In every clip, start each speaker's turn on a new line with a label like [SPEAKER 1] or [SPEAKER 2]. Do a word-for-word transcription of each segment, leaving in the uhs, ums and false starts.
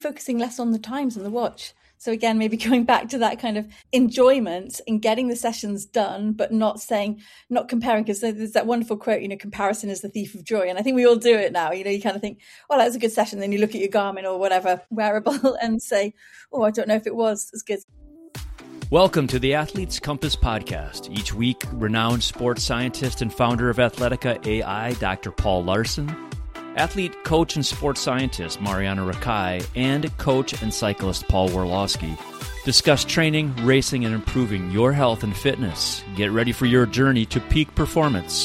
[SPEAKER 1] focusing less on the times and the watch. So again, maybe going back to that kind of enjoyment in getting the sessions done, but not saying, not comparing, because there's that wonderful quote, you know, comparison is the thief of joy. And I think we all do it now. You know, you kind of think, well, that was a good session. Then you look at your Garmin or whatever wearable and say, oh, I don't know if it was as good.
[SPEAKER 2] Welcome to the Athletes Compass podcast. Each week, renowned sports scientist and founder of Athletica A I, Doctor Paul Laursen, athlete, coach, and sports scientist Mariana Rakai, and coach and cyclist Paul Worlowski discuss training, racing, and improving your health and fitness. Get ready for your journey to peak performance.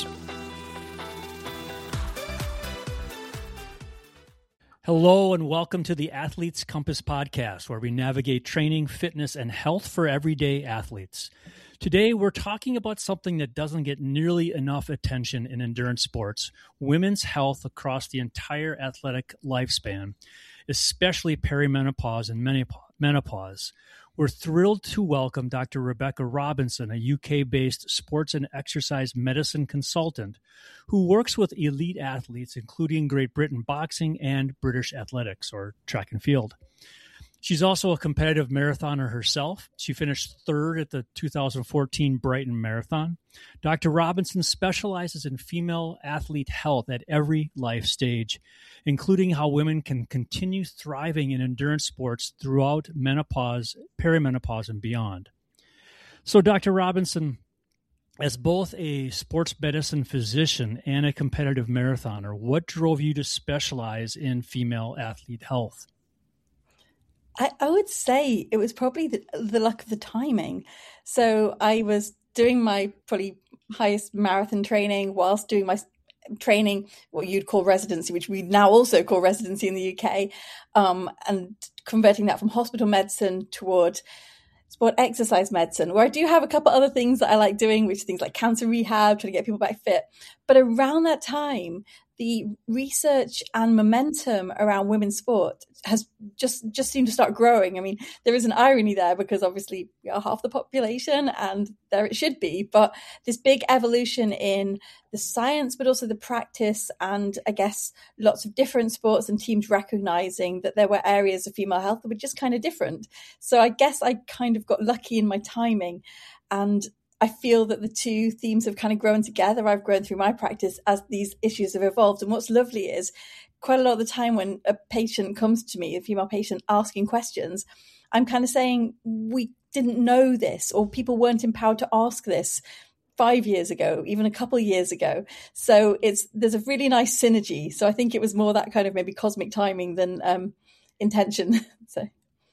[SPEAKER 2] Hello and welcome to the Athletes Compass podcast, where we navigate training, fitness, and health for everyday athletes. Today, we're talking about something that doesn't get nearly enough attention in endurance sports: women's health across the entire athletic lifespan, especially perimenopause and menopause. We're thrilled to welcome Doctor Rebecca Robinson, a U K-based sports and exercise medicine consultant who works with elite athletes, including Great Britain boxing and British athletics, or track and field. She's also a competitive marathoner herself. She finished third at the two thousand fourteen Brighton Marathon. Doctor Robinson specializes in female athlete health at every life stage, including how women can continue thriving in endurance sports throughout menopause, perimenopause, and beyond. So, Doctor Robinson, as both a sports medicine physician and a competitive marathoner, what drove you to specialize in female athlete health?
[SPEAKER 1] I, I would say it was probably the, the luck of the timing. So I was doing my probably highest marathon training whilst doing my training, what you'd call residency, which we now also call residency in the U K, um, and converting that from hospital medicine toward sport exercise medicine, where I do have a couple other things that I like doing, which are things like cancer rehab, trying to get people back fit. But around that time, the research and momentum around women's sport has just, just seemed to start growing. I mean, there is an irony there because obviously we are half the population and there it should be, but this big evolution in the science, but also the practice, and I guess lots of different sports and teams recognizing that there were areas of female health that were just kind of different. So I guess I kind of got lucky in my timing, and I feel that the two themes have kind of grown together. I've grown through my practice as these issues have evolved. And what's lovely is quite a lot of the time when a patient comes to me, a female patient asking questions, I'm kind of saying, we didn't know this, or people weren't empowered to ask this five years ago, even a couple of years ago. So it's there's a really nice synergy. So I think it was more that kind of maybe cosmic timing than um, intention. so.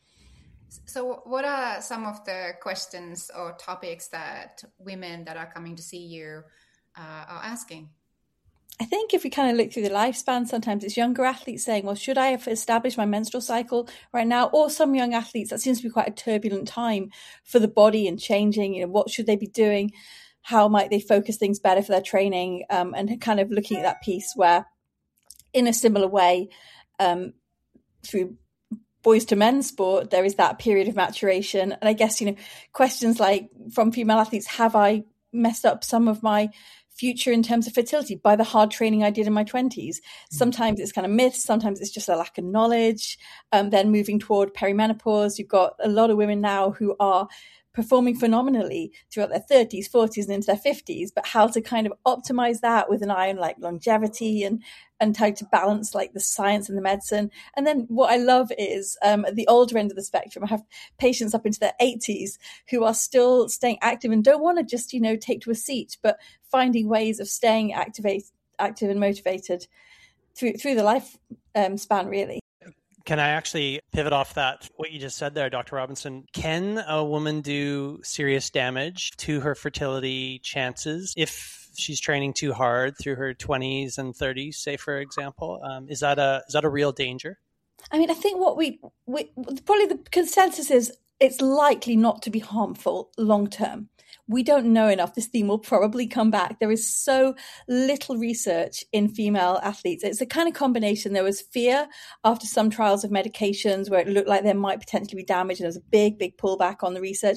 [SPEAKER 3] So what are some of the questions or topics that women that are coming to see you uh, are asking?
[SPEAKER 1] I think if we kind of look through the lifespan, sometimes it's younger athletes saying, well, should I have established my menstrual cycle right now? Or some young athletes, that seems to be quite a turbulent time for the body and changing, you know, what should they be doing? How might they focus things better for their training? Um, and kind of looking at that piece where in a similar way, um, through boys to men sport, there is that period of maturation. And I guess, you know, questions like from female athletes, have I messed up some of my future in terms of fertility by the hard training I did in my twenties? Sometimes it's kind of myths, sometimes it's just a lack of knowledge. Um, then moving toward perimenopause, you've got a lot of women now who are performing phenomenally throughout their thirties, forties, and into their fifties, but how to kind of optimize that with an eye on like longevity and and how to balance like the science and the medicine. And then what I love is um, at the older end of the spectrum, I have patients up into their eighties who are still staying active and don't want to just, you know, take to a seat, but finding ways of staying activate, active and motivated through through the life um, span, really.
[SPEAKER 4] Can I actually pivot off that, what you just said there, Doctor Robinson? Can a woman do serious damage to her fertility chances if she's training too hard through her twenties and thirties, say, for example? Um, is that a is that a real danger?
[SPEAKER 1] I mean, I think what we, we probably the consensus is it's likely not to be harmful long term. We don't know enough. This theme will probably come back. There is so little research in female athletes. It's a kind of combination. There was fear after some trials of medications where it looked like there might potentially be damage, and there was a big, big pullback on the research.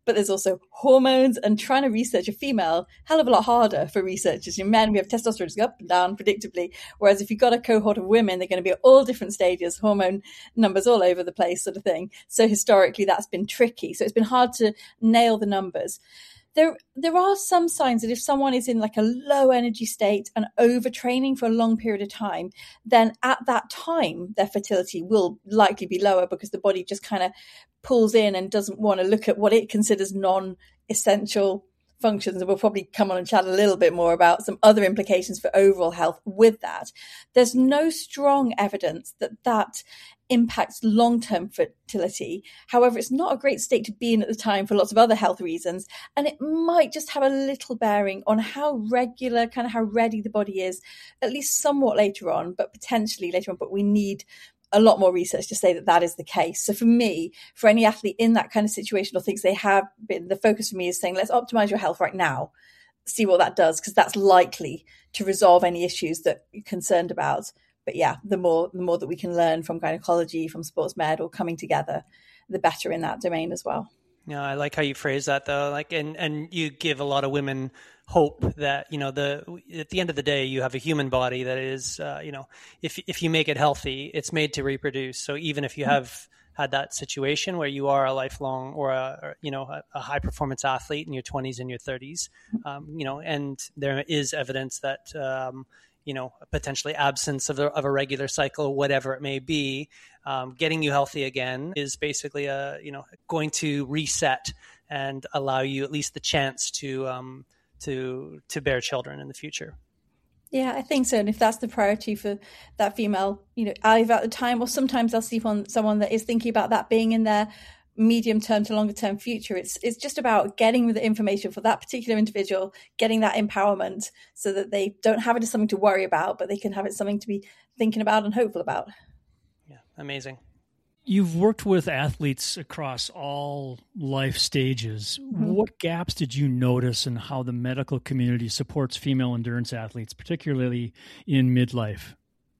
[SPEAKER 1] but there's also hormones, and trying to research a female, hell of a lot harder for researchers. In men, we have testosterone go up and down predictably, whereas if you've got a cohort of women, they're going to be at all different stages, hormone numbers all over the place sort of thing. So historically, that's been tricky. So it's been hard to nail the numbers. There, there are some signs that if someone is in like a low energy state and overtraining for a long period of time, then at that time, their fertility will likely be lower because the body just kind of pulls in and doesn't want to look at what it considers non-essential functions. And we'll probably come on and chat a little bit more about some other implications for overall health with that. There's no strong evidence that that impacts long-term fertility. However, it's not a great state to be in at the time for lots of other health reasons. And it might just have a little bearing on how regular, kind of how ready the body is, at least somewhat later on, but potentially later on. But we need a lot more research to say that that is the case. So for me, for any athlete in that kind of situation or thinks they have been, the focus for me is saying, let's optimize your health right now, see what that does, because that's likely to resolve any issues that you're concerned about. But yeah, the more the more that we can learn from gynecology, from sports med, all coming together, the better in that domain as well.
[SPEAKER 4] Yeah, I like how you phrase that though. Like, and and you give a lot of women hope that, you know, the at the end of the day, you have a human body that is, uh, you know, if if you make it healthy, it's made to reproduce. So even if you have had that situation where you are a lifelong or a, or, you know, a, a high performance athlete in your twenties and your thirties, um, you know, and there is evidence that, um, you know, potentially absence of, the, of a regular cycle, whatever it may be, um, getting you healthy again is basically a, you know, going to reset and allow you at least the chance to, um, to, to bear children in the future.
[SPEAKER 1] Yeah, I think so. And if that's the priority for that female, you know, either at the time, or sometimes I'll see one, someone that is thinking about that being in their medium term to longer term future. It's it's just about getting the information for that particular individual, getting that empowerment so that they don't have it as something to worry about, but they can have it something to be thinking about and hopeful about.
[SPEAKER 4] Yeah, amazing.
[SPEAKER 2] You've worked with athletes across all life stages. Mm-hmm. What gaps did you notice in how the medical community supports female endurance athletes, particularly in midlife?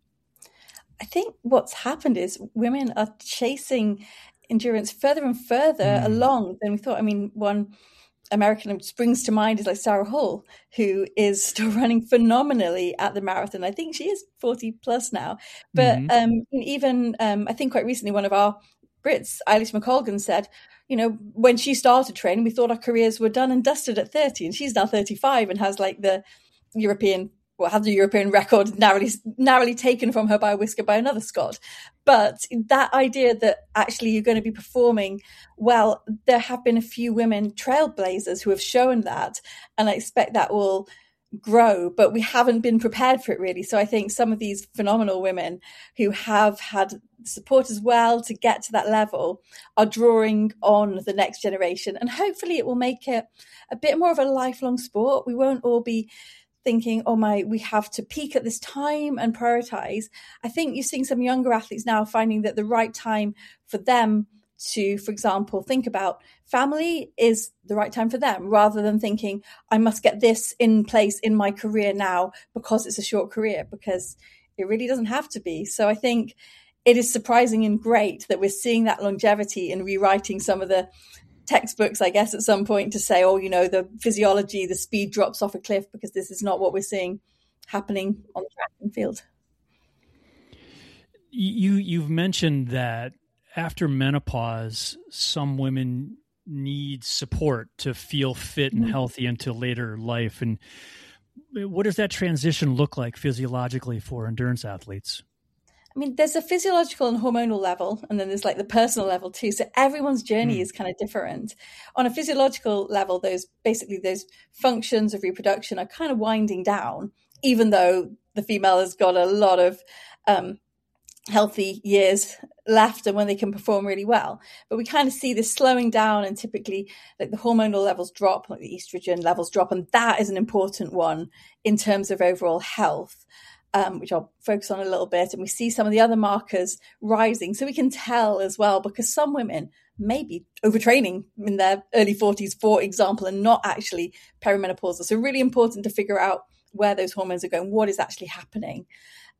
[SPEAKER 1] I think what's happened is women are chasing endurance further and further mm. along than we thought. I mean, one American who springs to mind is like Sarah Hall, who is still running phenomenally at the marathon. I think she is forty plus now. But mm-hmm. um, even um, I think quite recently, one of our Brits, Eilish McColgan, said, you know, when she started training, we thought our careers were done and dusted at thirty, and she's now thirty-five and has like the European Well, had the European record narrowly narrowly taken from her by a whisker by another Scot. But that idea that actually you're going to be performing well, there have been a few women trailblazers who have shown that, and I expect that will grow, but we haven't been prepared for it really. So I think some of these phenomenal women who have had support as well to get to that level are drawing on the next generation, and hopefully it will make it a bit more of a lifelong sport. We won't all be thinking, oh my, we have to peak at this time and prioritize. I think you're seeing some younger athletes now finding that the right time for them to, for example, think about family is the right time for them, rather than thinking, I must get this in place in my career now because it's a short career, because it really doesn't have to be. So I think it is surprising and great that we're seeing that longevity and rewriting some of the textbooks, I guess, at some point to say, oh, you know, the physiology, the speed drops off a cliff, because this is not what we're seeing happening on the track and field.
[SPEAKER 2] You, you've mentioned that after menopause, some women need support to feel fit and mm-hmm. healthy into later life. And what does that transition look like physiologically for endurance athletes?
[SPEAKER 1] I mean, there's a physiological and hormonal level, and then there's like the personal level too. So everyone's journey mm. is kind of different. On a physiological level, those basically those functions of reproduction are kind of winding down, even though the female has got a lot of um, healthy years left and when they can perform really well. But we kind of see this slowing down, and typically like the hormonal levels drop, like the estrogen levels drop, and that is an important one in terms of overall health. Um, which I'll focus on a little bit. And we see some of the other markers rising. So we can tell as well, because some women may be overtraining in their early forties, for example, and not actually perimenopausal. So really important to figure out where those hormones are going, what is actually happening.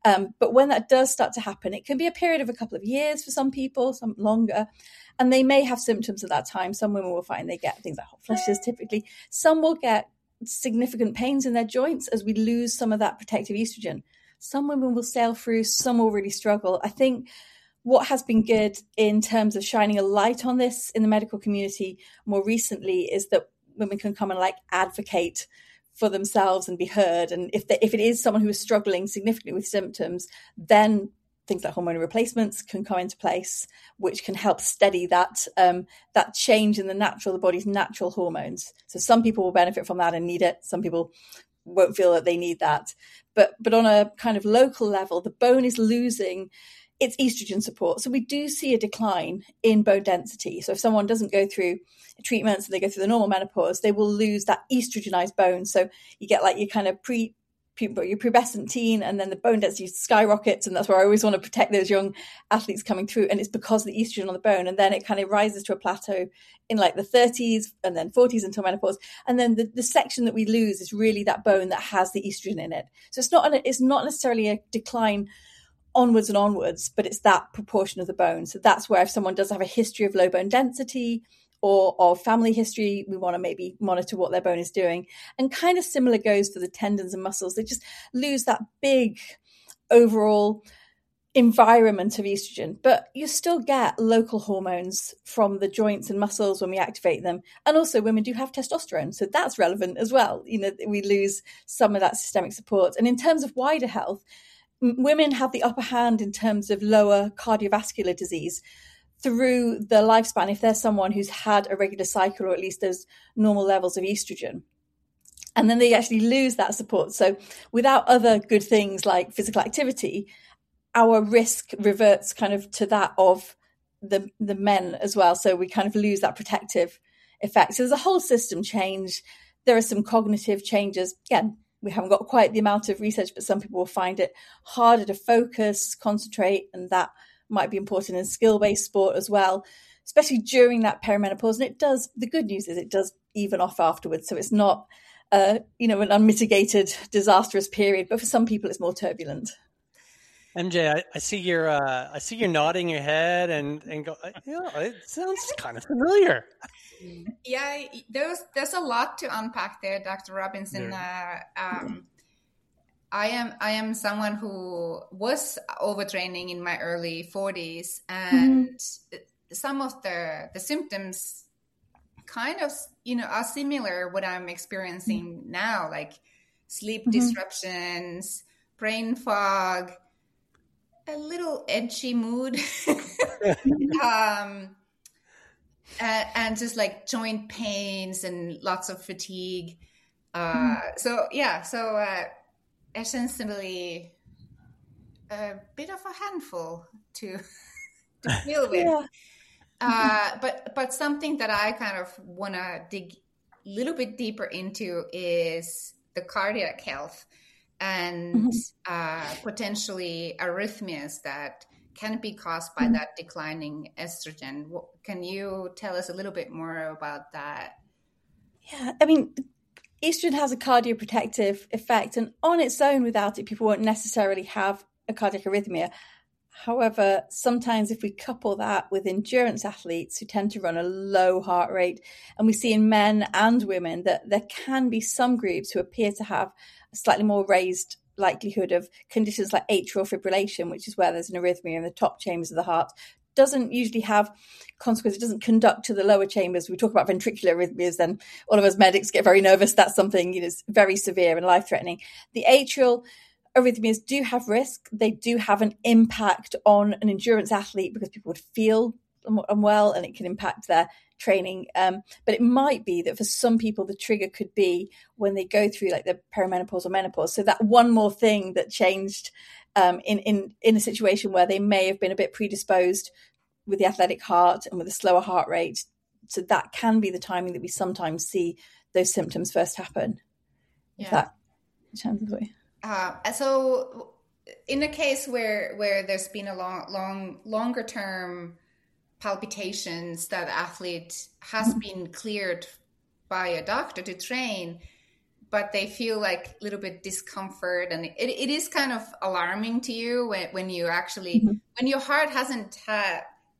[SPEAKER 1] Um, but when that does start to happen, it can be a period of a couple of years for some people, some longer, and they may have symptoms at that time. Some women will find they get things like hot flushes typically. Some will get significant pains in their joints as we lose some of that protective estrogen. Some women will sail through, some will really struggle. I think what has been good in terms of shining a light on this in the medical community more recently is that women can come and like advocate for themselves and be heard. And if they, if it is someone who is struggling significantly with symptoms, then things like hormone replacements can come into place, which can help steady that um, that change in the natural, the body's natural hormones. So some people will benefit from that and need it. Some people won't feel that they need that. But but on a kind of local level, the bone is losing its estrogen support. So we do see a decline in bone density. So if someone doesn't go through treatments and they go through the normal menopause, they will lose that estrogenized bone. So you get like your kind of pre your pubescent teen, and then the bone density skyrockets, and that's where I always want to protect those young athletes coming through, and it's because of the estrogen on the bone, and then it kind of rises to a plateau in like the thirties and then forties until menopause, and then the, the section that we lose is really that bone that has the estrogen in it. So it's not an, it's not necessarily a decline onwards and onwards, but it's that proportion of the bone. So that's where if someone does have a history of low bone density or of family history, we want to maybe monitor what their bone is doing. And kind of similar goes for the tendons and muscles. They just lose that big overall environment of estrogen, but you still get local hormones from the joints and muscles when we activate them. And also women do have testosterone, so that's relevant as well. You know, we lose some of that systemic support. And in terms of wider health, women have the upper hand in terms of lower cardiovascular disease through the lifespan if there's someone who's had a regular cycle or at least those normal levels of estrogen. And then they actually lose that support. So without other good things like physical activity, our risk reverts kind of to that of the, the men as well. So we kind of lose that protective effect. So there's a whole system change. There are some cognitive changes. Again, we haven't got quite the amount of research, but some people will find it harder to focus, concentrate, and that might be important in skill-based sport as well, especially during that perimenopause. And it does, the good news is it does even off afterwards. So it's not, uh, you know, an unmitigated, disastrous period, but for some people it's more turbulent.
[SPEAKER 4] M J, I, I see you're, uh, I see you're nodding your head and, and go, yeah, it sounds kind of familiar.
[SPEAKER 3] Yeah, there's, there's a lot to unpack there, Doctor Robinson.
[SPEAKER 2] Yeah.
[SPEAKER 3] Uh, um, I am I am someone who was overtraining in my early forties, and mm-hmm. some of the the symptoms kind of, you know, are similar what I'm experiencing mm-hmm. now, like sleep mm-hmm. disruptions, brain fog, a little edgy mood, um, and, and just like joint pains and lots of fatigue. Uh, mm-hmm. So yeah, so. Uh, essentially a bit of a handful to to deal with. Yeah. Uh, but but something that I kind of want to dig a little bit deeper into is the cardiac health and mm-hmm. uh, potentially arrhythmias that can be caused by mm-hmm. that declining estrogen. Can you tell us a little bit more about that?
[SPEAKER 1] Yeah, I mean, estrogen has a cardioprotective effect, and on its own, without it, people won't necessarily have a cardiac arrhythmia. However, sometimes if we couple that with endurance athletes who tend to run a low heart rate, and we see in men and women that there can be some groups who appear to have a slightly more raised likelihood of conditions like atrial fibrillation, which is where there's an arrhythmia in the top chambers of the heart, doesn't usually have consequences. It doesn't conduct to the lower chambers. We talk about ventricular arrhythmias, then all of us medics get very nervous. That's something, you know, very severe and life-threatening. The atrial arrhythmias do have risk. They do have an impact on an endurance athlete because people would feel unwell and it can impact their training. Um, but it might be that for some people, the trigger could be when they go through like the perimenopause or menopause. So that one more thing that changed Um, in, in, in a situation where they may have been a bit predisposed with the athletic heart and with a slower heart rate. So that can be the timing that we sometimes see those symptoms first happen. Yeah. If that chances the way.
[SPEAKER 3] Uh, so in a case where, where there's been a long, long, longer term palpitations that the athlete has mm-hmm. been cleared by a doctor to train, but they feel like a little bit discomfort, and it, it is kind of alarming to you when, when you actually, mm-hmm. when your heart hasn't had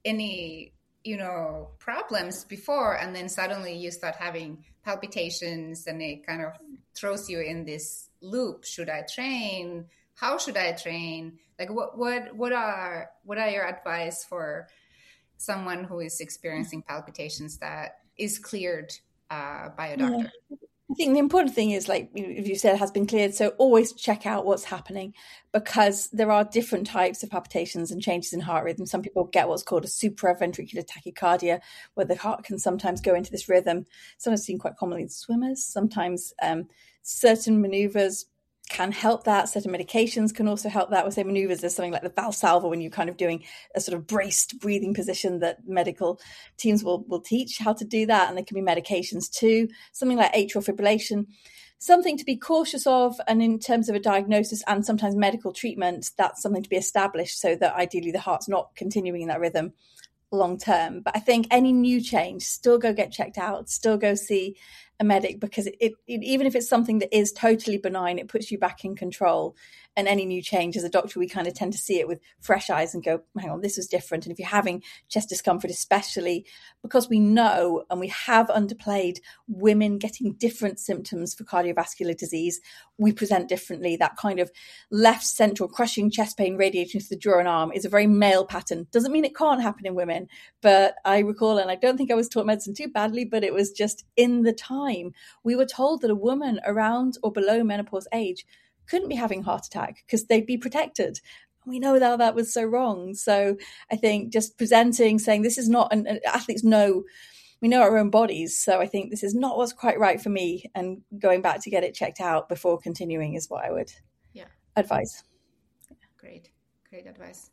[SPEAKER 3] any, you know, problems before, and then suddenly you start having palpitations, and it kind of throws you in this loop. Should I train? How should I train? Like, what, what, what are, what are your advice for someone who is experiencing palpitations that is cleared uh, by a doctor?
[SPEAKER 1] Yeah. I think the important thing is, like if you said, it has been cleared. So always check out what's happening, because there are different types of palpitations and changes in heart rhythm. Some people get what's called a supraventricular tachycardia, where the heart can sometimes go into this rhythm. Sometimes seen quite commonly in swimmers. Sometimes um, certain maneuvers can help that. Certain medications can also help that. With say maneuvers, there's something like the Valsalva, when you're kind of doing a sort of braced breathing position that medical teams will, will teach how to do that. And there can be medications too. Something like atrial fibrillation, something to be cautious of. And in terms of a diagnosis and sometimes medical treatment, that's something to be established so that ideally the heart's not continuing in that rhythm long term. But I think any new change, still go get checked out, still go see a medic, because it, it, it even if it's something that is totally benign, it puts you back in control. And any new change, as a doctor, we kind of tend to see it with fresh eyes and go, hang on, this is different. And if you're having chest discomfort, especially because we know and we have underplayed women getting different symptoms for cardiovascular disease, we present differently. That kind of left central crushing chest pain radiating to the jaw and arm is a very male pattern. Doesn't mean it can't happen in women, but I recall, and I don't think I was taught medicine too badly, but it was just in the time we were told that a woman around or below menopause age couldn't be having a heart attack because they'd be protected. We know that that was so wrong. So I think just presenting, saying this is not, and athletes know, we know our own bodies. So I think this is not what's quite right for me, and going back to get it checked out before continuing is what I would
[SPEAKER 3] yeah.
[SPEAKER 1] advise.
[SPEAKER 3] Great, great advice.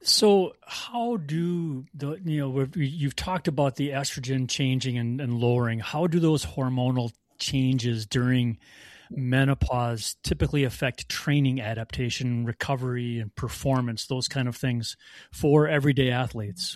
[SPEAKER 2] So how do the, you know, you've talked about the estrogen changing and, and lowering. How do those hormonal changes during menopause typically affect training adaptation, recovery, and performance, those kind of things for everyday athletes?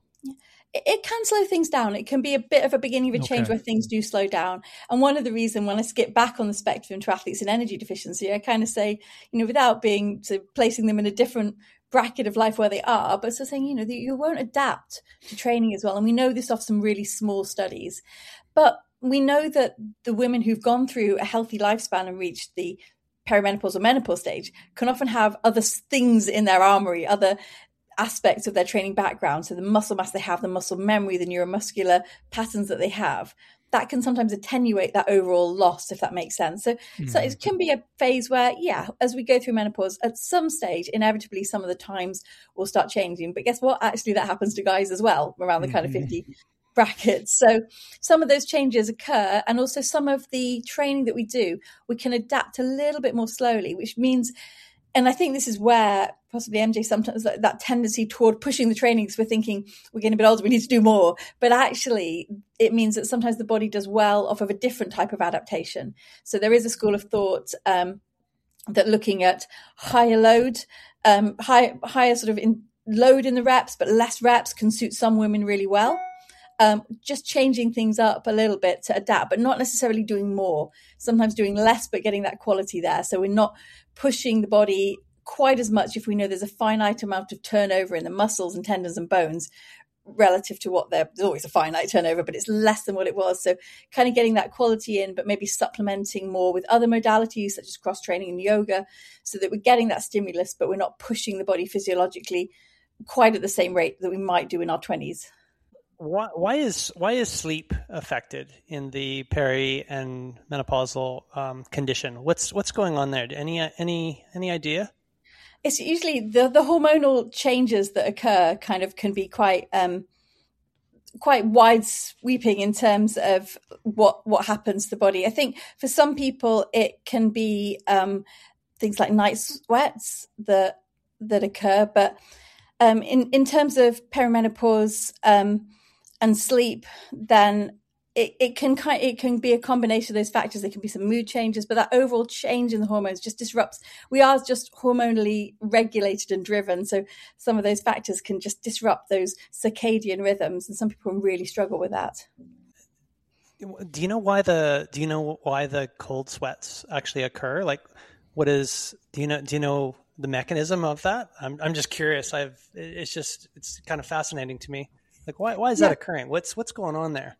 [SPEAKER 1] It can slow things down. It can be a bit of a beginning of a change okay. where things do slow down. And one of the reasons when I skip back on the spectrum to athletes in energy deficiency, I kind of say, you know, without being so placing them in a different bracket of life where they are, but so saying, you know, that you won't adapt to training as well. And we know this off some really small studies. But we know that the women who've gone through a healthy lifespan and reached the perimenopause or menopause stage can often have other things in their armory, other aspects of their training background. So the muscle mass they have, the muscle memory, the neuromuscular patterns that they have, that can sometimes attenuate that overall loss, if that makes sense. So, mm-hmm. so it can be a phase where, yeah, as we go through menopause, at some stage, inevitably, some of the times will start changing. But guess what? Actually, that happens to guys as well, around the mm-hmm. kind of fifty brackets. So some of those changes occur, and also some of the training that we do, we can adapt a little bit more slowly, which means, and I think this is where possibly M J sometimes that, that tendency toward pushing the training, because we're thinking we're getting a bit older, we need to do more. But actually, it means that sometimes the body does well off of a different type of adaptation. So there is a school of thought um, that looking at higher load, um, high, higher sort of in, load in the reps, but less reps can suit some women really well. Um, just changing things up a little bit to adapt, but not necessarily doing more. Sometimes doing less, but getting that quality there. So we're not pushing the body quite as much if we know there's a finite amount of turnover in the muscles and tendons and bones relative to what they're, there's always a finite turnover, but it's less than what it was. So kind of getting that quality in, but maybe supplementing more with other modalities such as cross training and yoga, so that we're getting that stimulus, but we're not pushing the body physiologically quite at the same rate that we might do in our twenties.
[SPEAKER 4] Why, why is why is sleep affected in the peri and menopausal um, condition? What's what's going on there? Any any any idea?
[SPEAKER 1] It's usually the the hormonal changes that occur kind of can be quite um, quite wide sweeping in terms of what what happens to the body. I think for some people it can be um, things like night sweats that that occur, but um, in in terms of perimenopause um, and sleep, then it, it can kind it can be a combination of those factors. There can be some mood changes, but that overall change in the hormones just disrupts. We are just hormonally regulated and driven, so some of those factors can just disrupt those circadian rhythms, and some people really struggle with that.
[SPEAKER 4] Do you know why the do you know why the cold sweats actually occur? Like, what is do you know do you know the mechanism of that? I'm I'm just curious. I've it's just it's kind of fascinating to me. Like, why why is that yeah. occurring? What's what's going on there?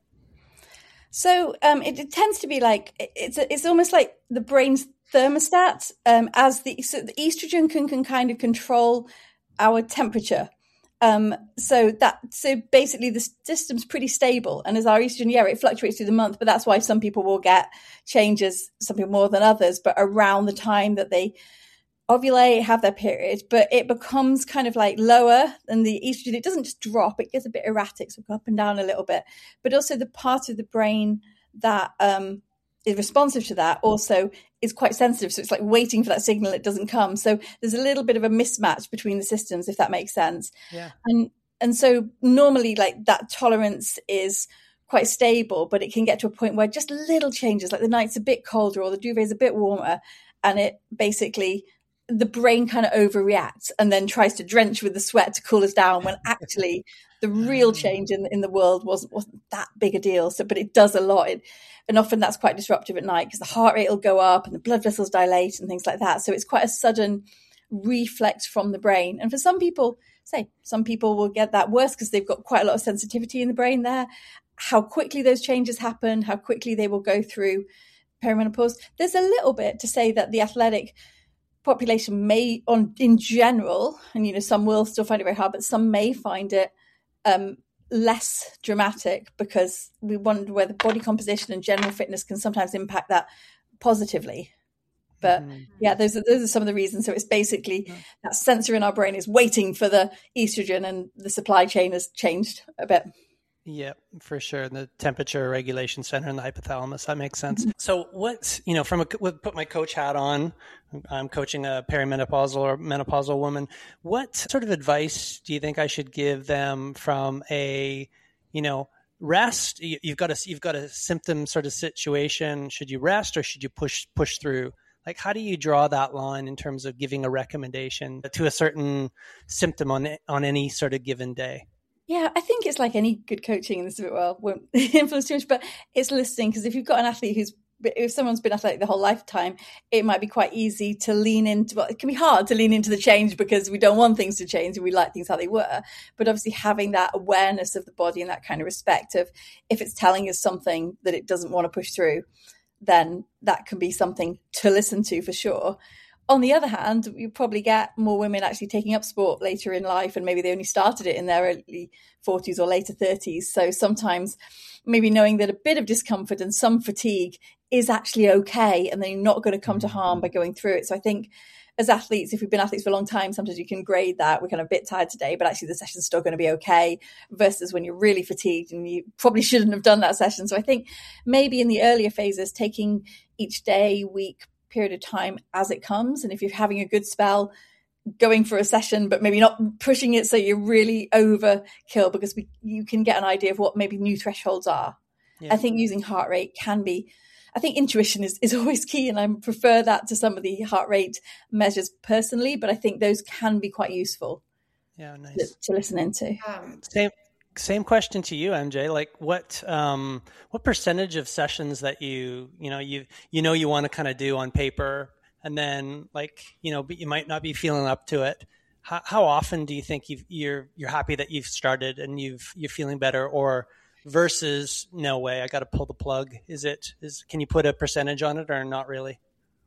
[SPEAKER 1] So um, it, it tends to be like it's it's almost like the brain's thermostat. Um, as the so the estrogen can can kind of control our temperature. Um, so that so basically the system's pretty stable, and as our estrogen, yeah, it fluctuates through the month, but that's why some people will get changes, some people more than others, but around the time that they ovulate, have their period, but it becomes kind of like lower than the estrogen. It doesn't just drop; it gets a bit erratic, so go up and down a little bit. But also the part of the brain that um, is responsive to that also is quite sensitive. So it's like waiting for that signal. It doesn't come. So there's a little bit of a mismatch between the systems, if that makes sense.
[SPEAKER 4] Yeah.
[SPEAKER 1] And, and so normally like that tolerance is quite stable, but it can get to a point where just little changes, like the night's a bit colder or the duvet's a bit warmer, and it basically, the brain kind of overreacts and then tries to drench with the sweat to cool us down, when actually the real change in, in the world wasn't, wasn't that big a deal. So, but it does a lot. It, and often that's quite disruptive at night because the heart rate will go up and the blood vessels dilate and things like that. So it's quite a sudden reflex from the brain. And for some people, say some people will get that worse because they've got quite a lot of sensitivity in the brain there. How quickly those changes happen, how quickly they will go through perimenopause. There's a little bit to say that the athletic population may, on in general, and you know, some will still find it very hard, but some may find it um, less dramatic because we wonder whether body composition and general fitness can sometimes impact that positively. But mm-hmm. yeah, those are those are some of the reasons. So it's basically yeah. that sensor in our brain is waiting for the estrogen, and the supply chain has changed a bit.
[SPEAKER 4] Yeah, for sure. The temperature regulation center in the hypothalamus. That makes sense. Mm-hmm. So what's, you know, from a, put my coach hat on, I'm coaching a perimenopausal or menopausal woman. What sort of advice do you think I should give them from a, you know, rest? You've got a, you've got a symptom sort of situation. Should you rest or should you push, push through? Like, how do you draw that line in terms of giving a recommendation to a certain symptom on, on any sort of given day?
[SPEAKER 1] Yeah, I think it's like any good coaching, and this is a bit, well, won't influence too much, but it's listening. Because if you've got an athlete who's, if someone's been athletic the whole lifetime, it might be quite easy to lean into, well, it can be hard to lean into the change because we don't want things to change and we like things how they were. But obviously having that awareness of the body and that kind of respect of, if it's telling us something that it doesn't want to push through, then that can be something to listen to for sure. On the other hand, you probably get more women actually taking up sport later in life, and maybe they only started it in their early forties or later thirties. So sometimes maybe knowing that a bit of discomfort and some fatigue is actually okay, and they're not going to come to harm by going through it. So I think as athletes, if we've been athletes for a long time, sometimes you can grade that we're kind of a bit tired today, but actually the session's still going to be okay, versus when you're really fatigued and you probably shouldn't have done that session. So I think maybe in the earlier phases, taking each day, week, period of time as it comes, and if you're having a good spell, going for a session but maybe not pushing it so you're really overkill, because we, you can get an idea of what maybe new thresholds are. Yeah. I think using heart rate can be, I think intuition is, is always key, and I prefer that to some of the heart rate measures personally, but I think those can be quite useful.
[SPEAKER 4] Yeah, nice
[SPEAKER 1] to, to listen into.
[SPEAKER 3] Um,
[SPEAKER 4] same Same question to you, M J. Like, what um, what percentage of sessions that you you know you you know you want to kind of do on paper, and then like you know, but you might not be feeling up to it. How, how often do you think you've, you're you're happy that you've started and you've you're feeling better, or versus no way, I got to pull the plug? Is it is can you put a percentage on it, or not really?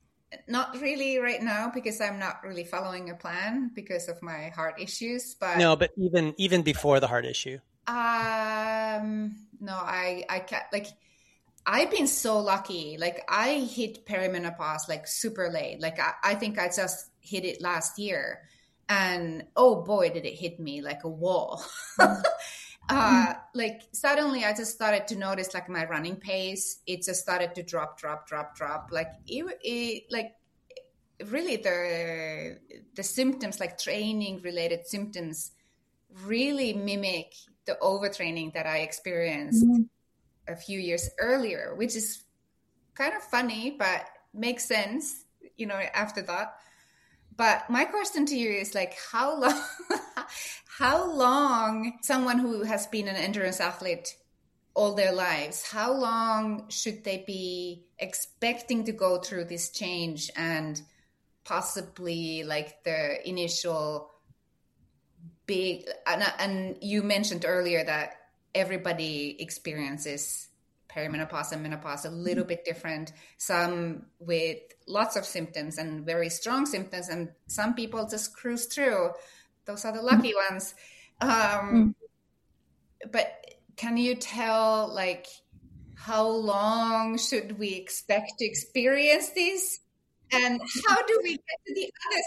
[SPEAKER 3] Not really right now, because I'm not really following a plan because of my heart issues. But
[SPEAKER 4] no, but even even before the heart issue.
[SPEAKER 3] Um, no, I, I can't, like, I've been so lucky. Like, I hit perimenopause like super late. Like, I, I think I just hit it last year, and oh boy, did it hit me like a wall. uh, like suddenly I just started to notice like my running pace. It just started to drop, drop, drop, drop. Like it, it like really the, the symptoms, like training related symptoms, really mimic the overtraining that I experienced mm-hmm. a few years earlier, which is kind of funny, but makes sense, you know, after that. But my question to you is like, how long, how long someone who has been an endurance athlete all their lives, how long should they be expecting to go through this change and possibly like the initial big, and, and you mentioned earlier that everybody experiences perimenopause and menopause a little bit different, some with lots of symptoms and very strong symptoms, and some people just cruise through. Those are the lucky ones. Um, mm. But can you tell, like, how long should we expect to experience this? And how do we get to the other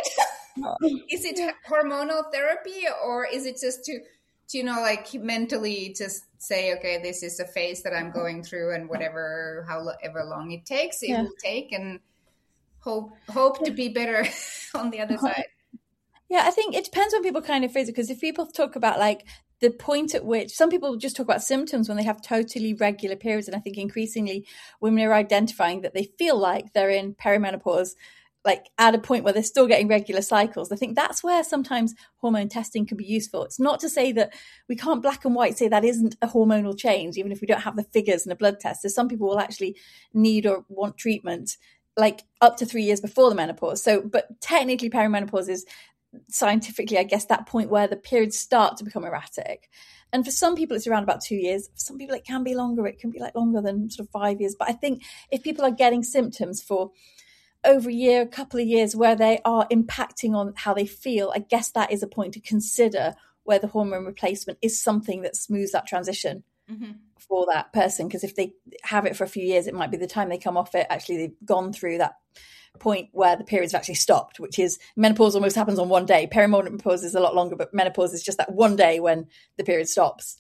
[SPEAKER 3] side? Is it hormonal therapy, or is it just to, to, you know, like mentally just say, okay, this is a phase that I'm going through, and whatever, however long it takes, it yeah. will take, and hope hope to be better on the other side.
[SPEAKER 1] Yeah, I think it depends on people kind of phrase it, because if people talk about like the point at which some people just talk about symptoms when they have totally regular periods. And I think increasingly women are identifying that they feel like they're in perimenopause, like at a point where they're still getting regular cycles. I think that's where sometimes hormone testing can be useful. It's not to say that we can't black and white say that isn't a hormonal change, even if we don't have the figures in a blood test. So some people will actually need or want treatment like up to three years before the menopause. So, but technically perimenopause is scientifically, I guess, that point where the periods start to become erratic. And for some people, it's around about two years. For some people, it can be longer. It can be like longer than sort of five years. But I think if people are getting symptoms for over a year, a couple of years, where they are impacting on how they feel, I guess that is a point to consider where the hormone replacement is something that smooths that transition mm-hmm. for that person. Because if they have it for a few years, it might be the time they come off it, actually they've gone through that point where the periods have actually stopped, which is menopause almost happens on one day. Perimenopause is a lot longer, but menopause is just that one day when the period stops.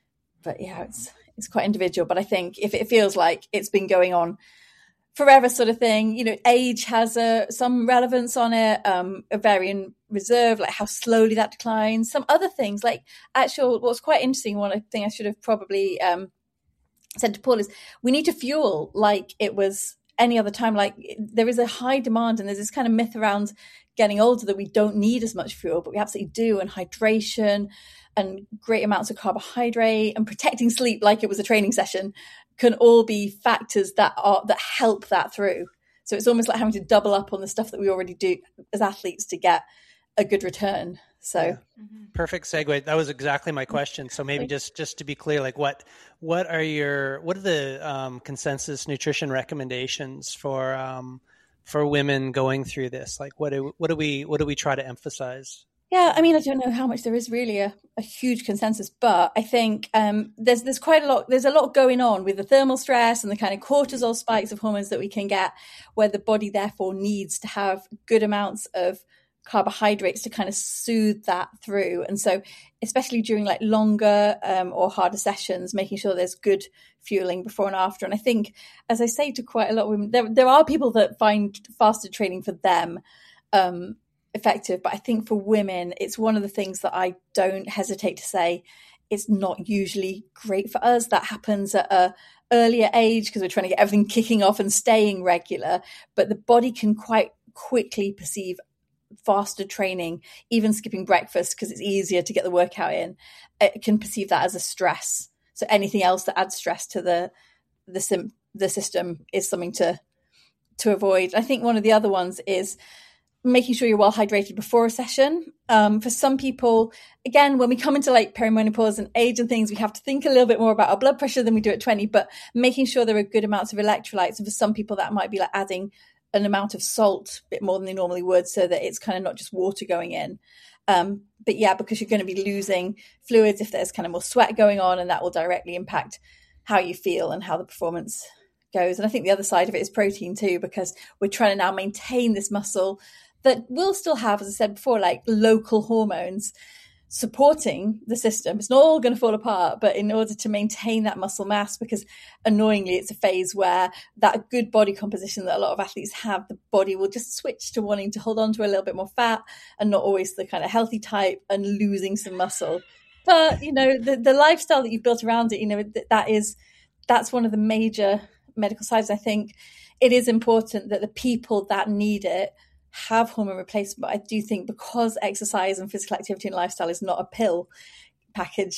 [SPEAKER 1] But yeah, it's it's quite individual. But I think if it feels like it's been going on forever sort of thing, you know, age has a, some relevance on it, um, ovarian reserve, like how slowly that declines, some other things like actual, what's quite interesting, one thing I should have probably um, said to Paul is we need to fuel like it was any other time. Like there is a high demand, and there's this kind of myth around getting older that we don't need as much fuel, but we absolutely do. And hydration and great amounts of carbohydrate and protecting sleep like it was a training session can all be factors that are that help that through. So it's almost like having to double up on the stuff that we already do as athletes to get a good return. So
[SPEAKER 4] yeah. mm-hmm. Perfect segue. That was exactly my question. So maybe just just to be clear, like what what are your what are the um, consensus nutrition recommendations for um, for women going through this? Like what do what do we what do we try to emphasize?
[SPEAKER 1] Yeah, I mean, I don't know how much there is really a, a huge consensus, but I think um, there's there's quite a lot. There's a lot going on with the thermal stress and the kind of cortisol spikes of hormones that we can get, where the body therefore needs to have good amounts of carbohydrates to kind of soothe that through. And so, especially during like longer um, or harder sessions, making sure there's good fueling before and after. And I think, as I say to quite a lot of women, there there are people that find fasted training for them Um, effective, but I think for women it's one of the things that I don't hesitate to say it's not usually great for us. That happens at a earlier age because we're trying to get everything kicking off and staying regular, but the body can quite quickly perceive fasted training, even skipping breakfast because it's easier to get the workout in, it can perceive that as a stress. So anything else that adds stress to the the, sim, the system is something to to avoid. I think one of the other ones is making sure you're well hydrated before a session. Um, for some people, again, when we come into like perimenopause and age and things, we have to think a little bit more about our blood pressure than we do at twenty, but making sure there are good amounts of electrolytes. And for some people, that might be like adding an amount of salt, a bit more than they normally would, so that it's kind of not just water going in. Um, but yeah, because you're going to be losing fluids if there's kind of more sweat going on, and that will directly impact how you feel and how the performance goes. And I think the other side of it is protein too, because we're trying to now maintain this muscle that will still have, as I said before, like local hormones supporting the system. It's not all going to fall apart, but in order to maintain that muscle mass, because annoyingly, it's a phase where that good body composition that a lot of athletes have, the body will just switch to wanting to hold on to a little bit more fat and not always the kind of healthy type, and losing some muscle. But, you know, the, the lifestyle that you've built around it, you know, that is, that's one of the major medical sides. I think it is important that the people that need it have hormone replacement. But I do think because exercise and physical activity and lifestyle is not a pill packaged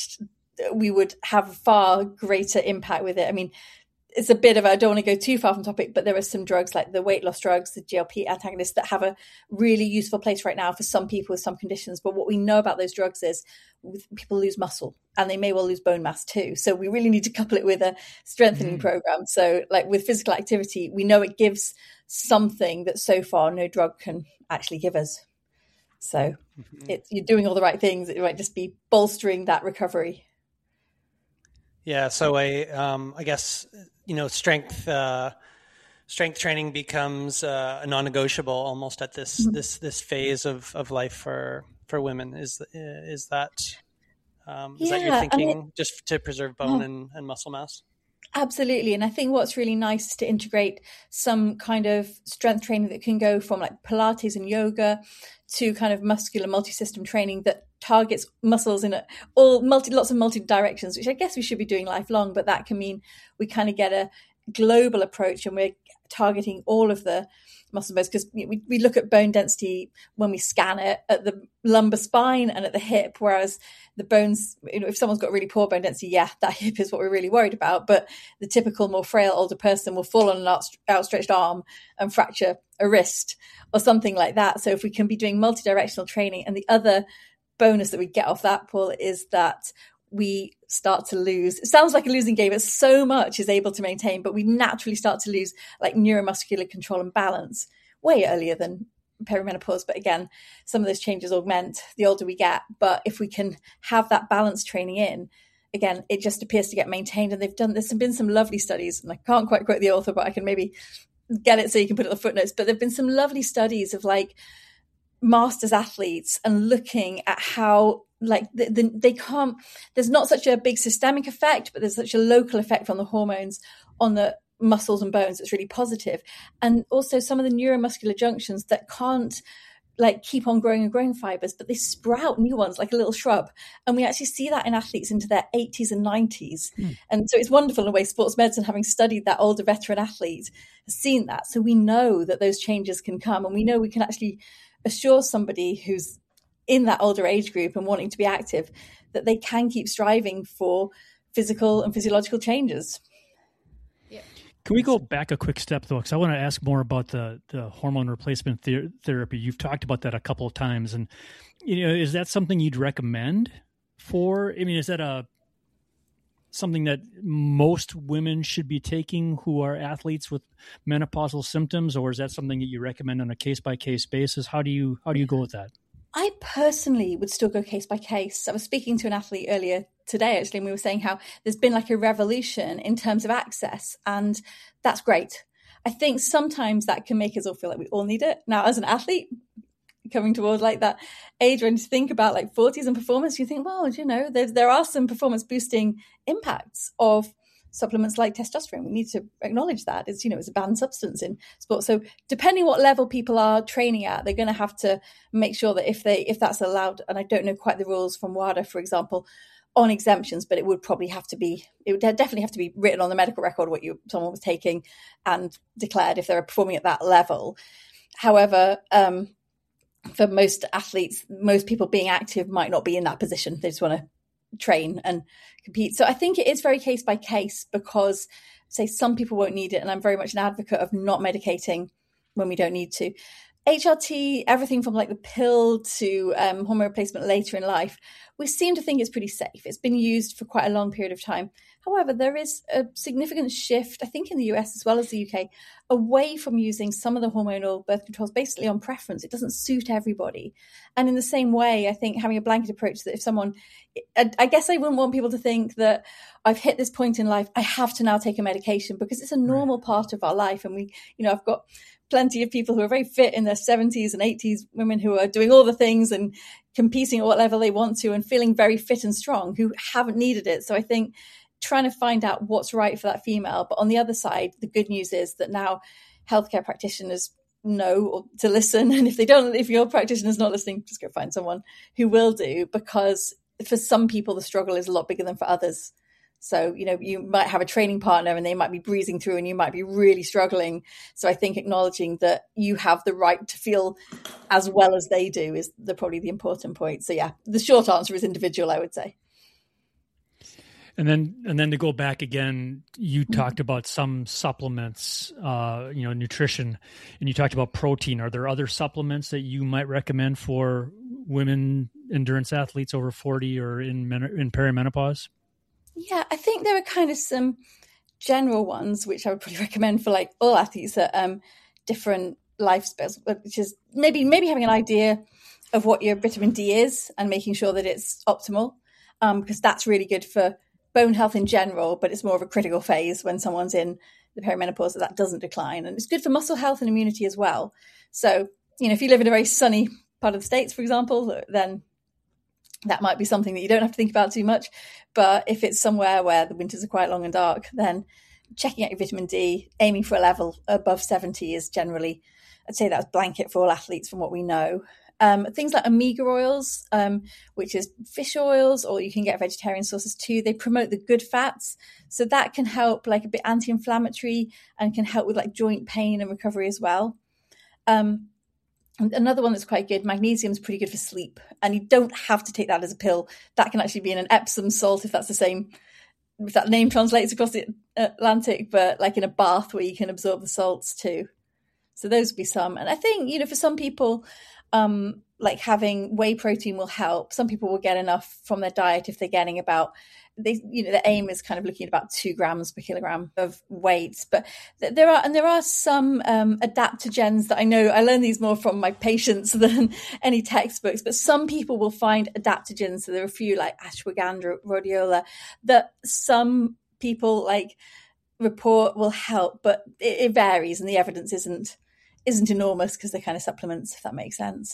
[SPEAKER 1] we would have far greater impact with it. I mean, it's a bit of, I don't want to go too far from topic, but there are some drugs like the weight loss drugs, the G L P antagonists, that have a really useful place right now for some people with some conditions. But what we know about those drugs is people lose muscle and they may well lose bone mass too. So we really need to couple it with a strengthening mm. program. So like with physical activity, we know it gives something that so far no drug can actually give us. So mm-hmm. it's, you're doing all the right things. It might just be bolstering that recovery.
[SPEAKER 4] Yeah. So I, um, I guess, you know, strength, uh, strength training becomes uh, a non-negotiable almost at this, mm-hmm. this, this phase of, of life for, for women. Is, is that, um, is yeah, that your thinking, I mean, just to preserve bone oh, and, and muscle mass?
[SPEAKER 1] Absolutely. And I think what's really nice is to integrate some kind of strength training that can go from like Pilates and yoga to kind of muscular multi-system training that targets muscles in a, all multi, lots of multi directions, which I guess we should be doing lifelong, but that can mean we kind of get a global approach and we're targeting all of the muscle bones, because we, we look at bone density when we scan it at the lumbar spine and at the hip, whereas the bones, you know, if someone's got really poor bone density, yeah, that hip is what we're really worried about. But the typical more frail older person will fall on an out, outstretched arm and fracture a wrist or something like that. So if we can be doing multi-directional training, and the other bonus that we get off that, Paul, is that we start to lose, it sounds like a losing game, but so much is able to maintain, but we naturally start to lose like neuromuscular control and balance way earlier than perimenopause. But again, some of those changes augment the older we get. But if we can have that balance training in, again, it just appears to get maintained. And they've done, there's been some lovely studies, and I can't quite quote the author, but I can maybe get it so you can put it in the footnotes. But there've been some lovely studies of like masters athletes and looking at how like the, the, they can't, there's not such a big systemic effect, but there's such a local effect on the hormones on the muscles and bones. It's really positive. And also some of the neuromuscular junctions that can't like keep on growing and growing fibers, but they sprout new ones like a little shrub. And we actually see that in athletes into their eighties and nineties. Mm. And so it's wonderful in a way, sports medicine, having studied that older veteran athlete, has seen that. So we know that those changes can come, and we know we can actually assure somebody who's in that older age group and wanting to be active that they can keep striving for physical and physiological changes.
[SPEAKER 2] Yeah. Can we go back a quick step, though? Because I want to ask more about the, the hormone replacement ther- therapy. You've talked about that a couple of times. And, you know, is that something you'd recommend for? I mean, is that a something that most women should be taking who are athletes with menopausal symptoms, or is that something that you recommend on a case-by-case basis? How do you how do you go with that?
[SPEAKER 1] I personally would still go case by case. I was speaking to an athlete earlier today, actually, and we were saying how there's been like a revolution in terms of access, and that's great. I think sometimes that can make us all feel like we all need it. Now, as an athlete coming towards like that age when you think about like forties and performance, you think, well, you know, there, there are some performance boosting impacts of supplements like testosterone. We need to acknowledge that. It's, you know, it's a banned substance in sport. So depending what level people are training at, they're going to have to make sure that if they, if that's allowed, and I don't know quite the rules from WADA, for example, on exemptions, but it would probably have to be, it would definitely have to be written on the medical record what you, someone was taking and declared if they're performing at that level. However, um, for most athletes, most people being active might not be in that position. They just want to train and compete. So I think it is very case by case, because say some people won't need it. And I'm very much an advocate of not medicating when we don't need to. H R T, everything from like the pill to um, hormone replacement later in life, we seem to think it's pretty safe. It's been used for quite a long period of time. However, there is a significant shift, I think in the U S as well as the U K, away from using some of the hormonal birth controls basically on preference. It doesn't suit everybody. And in the same way, I think having a blanket approach that if someone, I guess I wouldn't want people to think that I've hit this point in life, I have to now take a medication, because it's a normal part of our life. And we, you know, I've got plenty of people who are very fit in their seventies and eighties, women who are doing all the things and competing at what level they want to and feeling very fit and strong, who haven't needed it. So I think trying to find out what's right for that female. But on the other side, the good news is that now healthcare practitioners know to listen. And if they don't, if your practitioner's not listening, just go find someone who will do, because for some people, the struggle is a lot bigger than for others. So, you know, you might have a training partner and they might be breezing through and you might be really struggling. So I think acknowledging that you have the right to feel as well as they do is the, probably the important point. So yeah, the short answer is individual, I would say.
[SPEAKER 2] And then, and then to go back again, you mm-hmm. talked about some supplements, uh, you know, nutrition, and you talked about protein. Are there other supplements that you might recommend for women endurance athletes over forty or in men- in perimenopause?
[SPEAKER 1] Yeah, I think there are kind of some general ones which I would probably recommend for like all athletes at um, different lifespans, which is maybe maybe having an idea of what your vitamin D is and making sure that it's optimal, um, because that's really good for bone health in general, but it's more of a critical phase when someone's in the perimenopause that that doesn't decline. And it's good for muscle health and immunity as well. So, you know, if you live in a very sunny part of the States, for example, then that might be something that you don't have to think about too much. But if it's somewhere where the winters are quite long and dark, then checking out your vitamin D, aiming for a level above seventy is generally, I'd say that's blanket for all athletes from what we know. Um, things like omega oils, um, which is fish oils, or you can get vegetarian sources too. They promote the good fats. So that can help, like a bit anti-inflammatory, and can help with like joint pain and recovery as well. Um, and another one that's quite good, magnesium is pretty good for sleep. And you don't have to take that as a pill. That can actually be in an Epsom salt, if that's the same, if that name translates across the Atlantic, but like in a bath where you can absorb the salts too. So those would be some. And I think, you know, for some people, um, like having whey protein will help. Some people will get enough from their diet if they're getting about, they, you know, the aim is kind of looking at about two grams per kilogram of weight. But th- there are, and there are some um, adaptogens that I know, I learned these more from my patients than any textbooks, but some people will find adaptogens. So there are a few like ashwagandha, rhodiola, that some people like report will help, but it, it varies and the evidence isn't isn't enormous because they're kind of supplements, if that makes sense.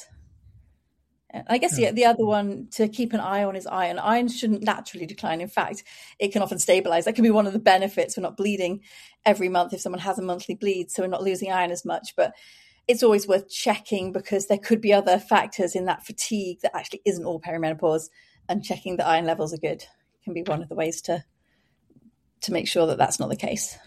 [SPEAKER 1] And I guess yeah. the, the other one to keep an eye on is iron. Iron shouldn't naturally decline. In fact, it can often stabilize. That can be one of the benefits. We're not bleeding every month if someone has a monthly bleed, so we're not losing iron as much. But it's always worth checking because there could be other factors in that fatigue that actually isn't all perimenopause, and checking that iron levels are good can be one of the ways to to make sure that that's not the case.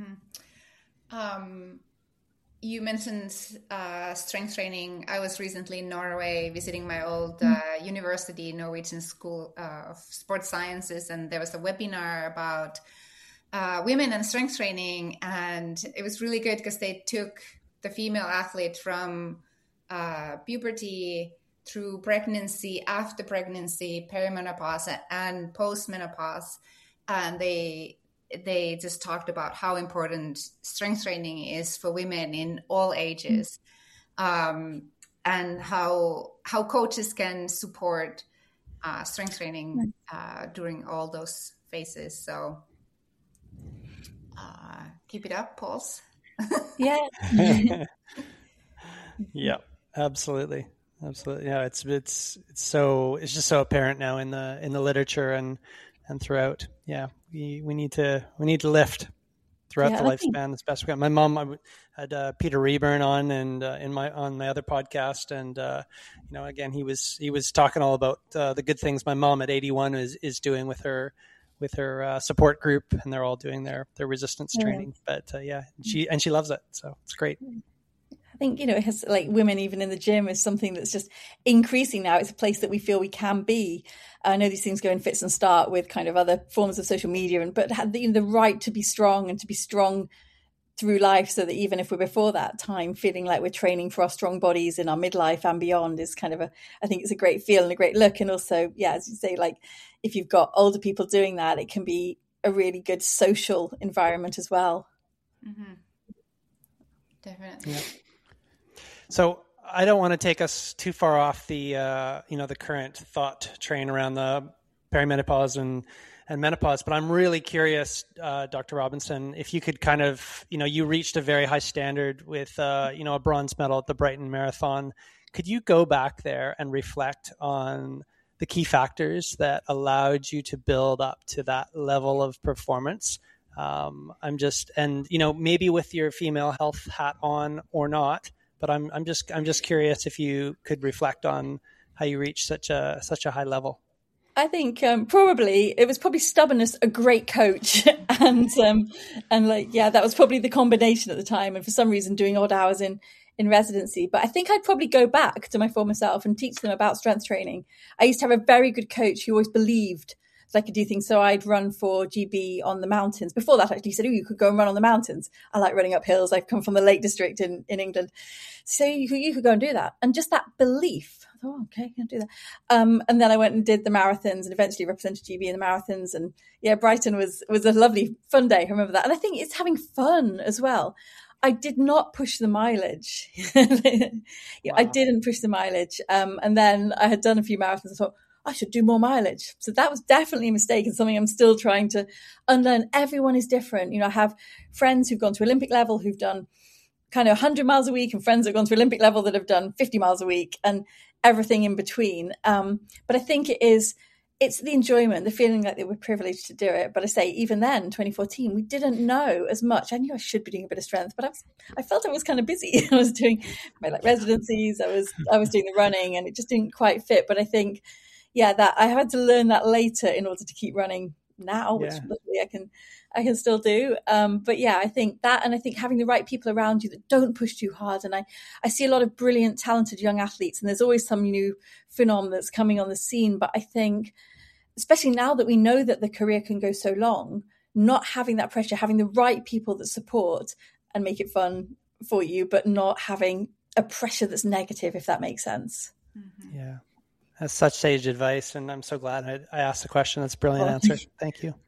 [SPEAKER 3] Mm-hmm. Um, you mentioned uh, strength training. I was recently in Norway visiting my old uh, university, Norwegian School of Sports Sciences, and there was a webinar about uh, women and strength training, and it was really good because they took the female athlete from uh, puberty through pregnancy, after pregnancy, perimenopause, and postmenopause. And they they just talked about how important strength training is for women in all ages, um, and how how coaches can support uh, strength training uh, during all those phases. So uh, keep it up, Pauls.
[SPEAKER 1] Yeah.
[SPEAKER 4] Yeah, absolutely. Absolutely. Yeah, it's it's it's so it's just so apparent now in the in the literature and and throughout. Yeah, we we need to we need to lift throughout yeah, the lifespan think... as best we can. My mom I had uh, Peter Reburn on and uh, in my on my other podcast, and uh, you know, again he was he was talking all about uh, the good things my mom at eighty-one is is doing with her with her uh, support group, and they're all doing their their resistance yeah. training. But uh, yeah, she and she loves it, so it's great.
[SPEAKER 1] I think, you know, it has like women even in the gym is something that's just increasing now. It's a place that we feel we can be. I know these things go in fits and start with kind of other forms of social media, and but have the, you know, the right to be strong and to be strong through life, so that even if we're before that time feeling like we're training for our strong bodies in our midlife and beyond is kind of a, I think it's a great feel and a great look. And also, yeah, as you say, like if you've got older people doing that, it can be a really good social environment as well.
[SPEAKER 3] Mm-hmm. Definitely.
[SPEAKER 4] Yeah. So I don't want to take us too far off the, uh, you know, the current thought train around the perimenopause and, and menopause, but I'm really curious, uh, Doctor Robinson, if you could kind of, you know, you reached a very high standard with, uh, you know, a bronze medal at the Brighton Marathon. Could you go back there and reflect on the key factors that allowed you to build up to that level of performance? Um, I'm just, and, you know, maybe with your female health hat on or not, but I'm I'm just I'm just curious if you could reflect on how you reached such a such a high level.
[SPEAKER 1] I think um, probably it was probably stubbornness, a great coach, and um, and like yeah, that was probably the combination at the time. And for some reason, doing odd hours in in residency. But I think I'd probably go back to my former self and teach them about strength training. I used to have a very good coach who always believed so I could do things. So I'd run for G B on the mountains. Before that, actually, he said, oh, you could go and run on the mountains. I like running up hills. I've come from the Lake District in, in England. So you could, you could go and do that. And just that belief, I thought, oh, okay, I can do that. Um, and then I went and did the marathons and eventually represented G B in the marathons. And yeah, Brighton was, was a lovely, fun day. I remember that. And I think it's having fun as well. I did not push the mileage. yeah, wow. I didn't push the mileage. Um, and then I had done a few marathons. I thought, I should do more mileage. So that was definitely a mistake and something I'm still trying to unlearn. Everyone is different. You know, I have friends who've gone to Olympic level who've done kind of one hundred miles a week, and friends who've gone to Olympic level that have done fifty miles a week, and everything in between. Um, but I think it is, it's the enjoyment, the feeling like that we're privileged to do it. But I say, even then, twenty fourteen, we didn't know as much. I knew I should be doing a bit of strength, but I was, I felt I was kind of busy. I was doing my like residencies, I was, I was doing the running, and it just didn't quite fit. But I think, yeah, that I had to learn that later in order to keep running now, which yeah. luckily I can, I can still do. Um, but yeah, I think that, and I think having the right people around you that don't push too hard. And I, I see a lot of brilliant, talented young athletes, and there's always some new phenom that's coming on the scene. But I think, especially now that we know that the career can go so long, not having that pressure, having the right people that support and make it fun for you, but not having a pressure that's negative, if that makes sense.
[SPEAKER 4] Mm-hmm. Yeah. That's such sage advice, and I'm so glad I, I asked the question. That's a brilliant oh, answer. Thank you.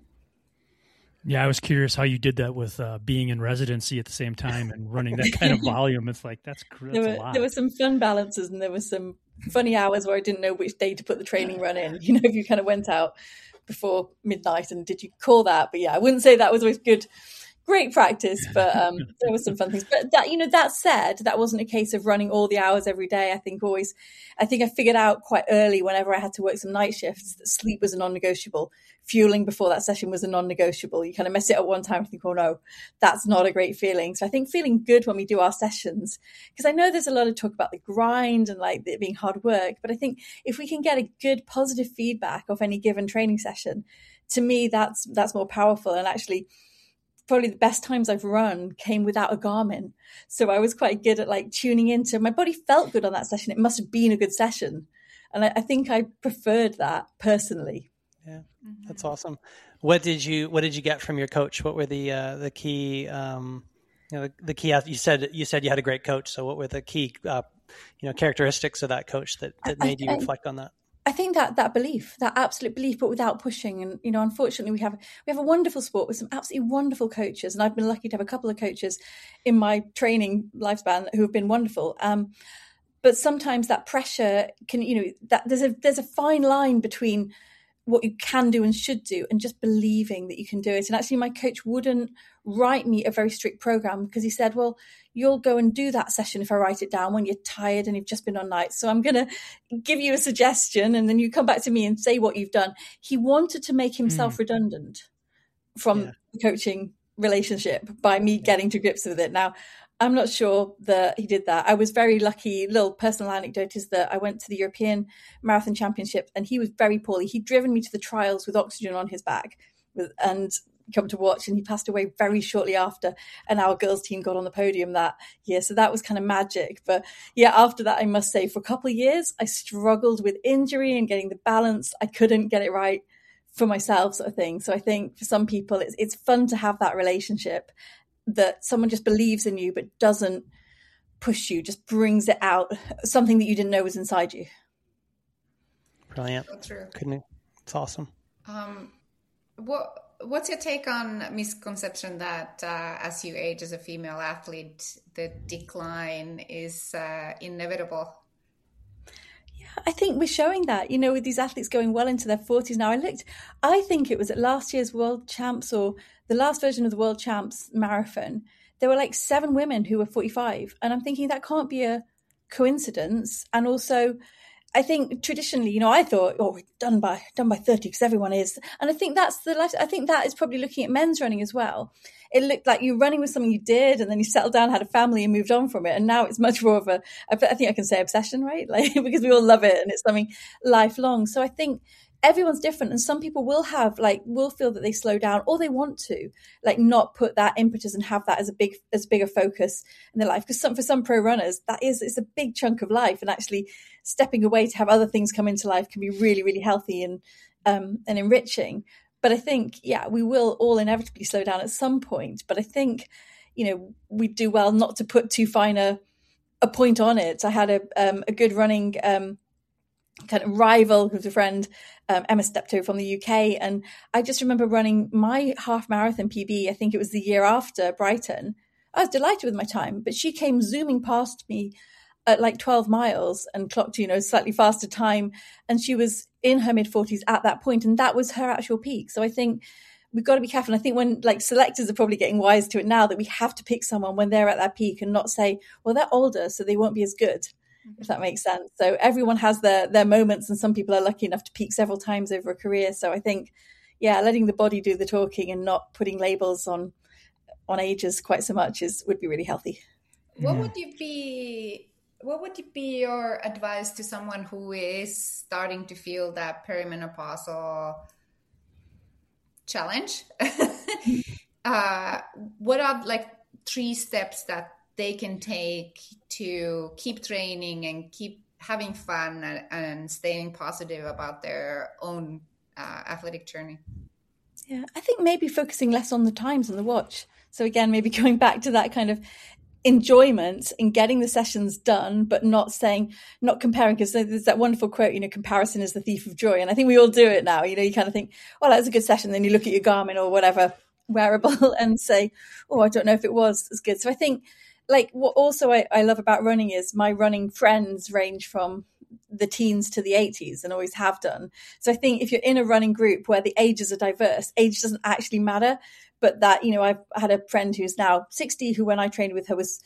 [SPEAKER 2] Yeah, I was curious how you did that with uh, being in residency at the same time and running that kind of volume. It's like, that's, that's
[SPEAKER 1] there were,
[SPEAKER 2] a lot.
[SPEAKER 1] There were some fun balances, and there were some funny hours where I didn't know which day to put the training run in. You know, if you kind of went out before midnight, and did you call that? But yeah, I wouldn't say that was always good. Great practice, but um, there were some fun things. But that, you know, that said, that wasn't a case of running all the hours every day. I think always, I think I figured out quite early whenever I had to work some night shifts that sleep was a non-negotiable. Fueling before that session was a non-negotiable. You kind of mess it up one time and think, oh no, that's not a great feeling. So I think feeling good when we do our sessions, because I know there's a lot of talk about the grind and like it being hard work, but I think if we can get a good positive feedback of any given training session, to me, that's that's more powerful. And actually, probably the best times I've run came without a Garmin. So I was quite good at like tuning into, my body felt good on that session. It must have been a good session. And I, I think I preferred that personally.
[SPEAKER 4] Yeah, that's awesome. What did you, what did you get from your coach? What were the, uh, the key, um, you know, the, the key, you said, you said you had a great coach. So what were the key, uh, you know, characteristics of that coach that, that made I, you reflect on that?
[SPEAKER 1] I think that that belief, that absolute belief, but without pushing. And, you know, unfortunately, we have we have a wonderful sport with some absolutely wonderful coaches. And I've been lucky to have a couple of coaches in my training lifespan who have been wonderful. Um, but sometimes that pressure can, you know, that there's a there's a fine line between what you can do and should do and just believing that you can do it. And actually, my coach wouldn't write me a very strict program because he said, well, you'll go and do that session if I write it down when you're tired and you've just been on nights. So I'm going to give you a suggestion and then you come back to me and say what you've done. He wanted to make himself mm. redundant from yeah. the coaching relationship by me yeah. getting to grips with it. Now, I'm not sure that he did that. I was very lucky. Little personal anecdote is that I went to the European Marathon Championship and he was very poorly. He'd driven me to the trials with oxygen on his back with, and come to watch, and he passed away very shortly after, and our girls team got on the podium that year. So that was kind of magic. But yeah, after that, I must say for a couple of years, I struggled with injury and getting the balance. I couldn't get it right for myself, sort of thing. So I think for some people, it's it's fun to have that relationship that someone just believes in you, but doesn't push you, just brings it out, something that you didn't know was inside you.
[SPEAKER 4] Brilliant.
[SPEAKER 3] So true.
[SPEAKER 4] Couldn't, it's awesome.
[SPEAKER 3] Um, what, What's your take on misconception that uh, as you age as a female athlete, the decline is uh, inevitable?
[SPEAKER 1] Yeah, I think we're showing that, you know, with these athletes going well into their forties now. I looked, I think it was at last year's World Champs or the last version of the World Champs marathon, there were like seven women who were forty-five. And I'm thinking that can't be a coincidence. And also, I think traditionally, you know, I thought, oh, we're done by done by thirty because everyone is. And I think that's the life. I think that is probably looking at men's running as well. It looked like you were running with something you did and then you settled down, had a family and moved on from it. And now it's much more of a, I think I can say obsession, right? Like, because we all love it and it's something lifelong. So I think everyone's different, and some people will have like will feel that they slow down or they want to like not put that impetus and have that as a big as big a focus in their life, because some for some pro runners that is it's a big chunk of life, and actually stepping away to have other things come into life can be really really healthy and um, and enriching. But I think, yeah, we will all inevitably slow down at some point. But I think, you know, we do well not to put too fine a, a point on it. I had a um, a good running um, kind of rival who's a friend, um, Emma Steptoe from the U K. And I just remember running my half marathon P B, I think it was the year after Brighton. I was delighted with my time, but she came zooming past me at like twelve miles and clocked, you know, slightly faster time. And she was in her mid forties at that point, and that was her actual peak. So I think we've got to be careful. And I think when like selectors are probably getting wise to it now, that we have to pick someone when they're at that peak and not say, well, they're older, so they won't be as good, if that makes sense. So everyone has their their moments, and some people are lucky enough to peak several times over a career. So I think, yeah, letting the body do the talking and not putting labels on on ages quite so much is would be really healthy.
[SPEAKER 3] What would you be what would be your advice to someone who is starting to feel that perimenopausal challenge? uh, what are like three steps that they can take to keep training and keep having fun and, and staying positive about their own uh, athletic journey?
[SPEAKER 1] Yeah, I think maybe focusing less on the times on the watch. So again, maybe going back to that kind of enjoyment in getting the sessions done, but not saying, not comparing, because there's that wonderful quote, you know, comparison is the thief of joy. And I think we all do it now. You know, you kind of think, well, that was a good session. Then you look at your Garmin or whatever wearable and say, oh, I don't know if it was as good. So I think like what also I, I love about running is my running friends range from the teens to the eighties and always have done. So I think if you're in a running group where the ages are diverse, age doesn't actually matter. But that, you know, I've had a friend who's now sixty, who when I trained with her was